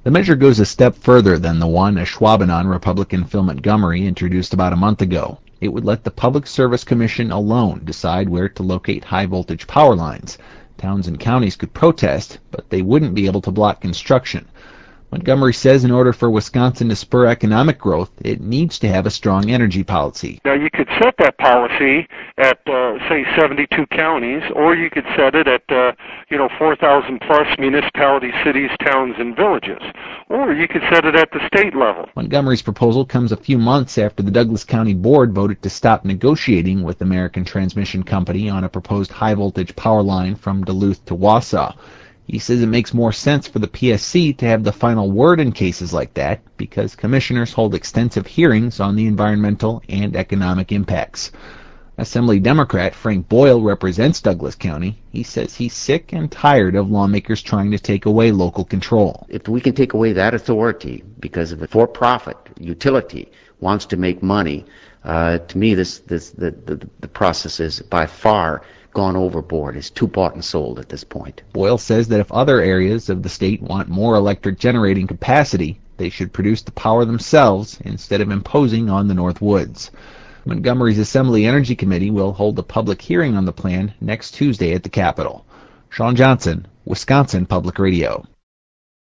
The measure goes a step further than the one Ashwaubenon Republican Phil Montgomery introduced about a month ago. It would let the Public Service Commission alone decide where to locate high-voltage power lines. Towns and counties could protest, but they wouldn't be able to block construction. Montgomery says in order for Wisconsin to spur economic growth, it needs to have a strong energy policy. Now, you could set that policy at, say, 72 counties, or you could set it at, 4,000 plus municipalities, cities, towns, and villages. Or you could set it at the state level. Montgomery's proposal comes a few months after the Douglas County Board voted to stop negotiating with American Transmission Company on a proposed high-voltage power line from Duluth to Wausau. He says it makes more sense for the PSC to have the final word in cases like that because commissioners hold extensive hearings on the environmental and economic impacts. Assembly Democrat Frank Boyle represents Douglas County. He says he's sick and tired of lawmakers trying to take away local control. If we can take away that authority because of a for-profit utility wants to make money, to me the process is by far gone overboard. It's too bought and sold at this point. Boyle says that if other areas of the state want more electric generating capacity, they should produce the power themselves instead of imposing on the North Woods. Montgomery's Assembly Energy Committee will hold a public hearing on the plan next Tuesday at the Capitol. Sean Johnson, Wisconsin Public Radio.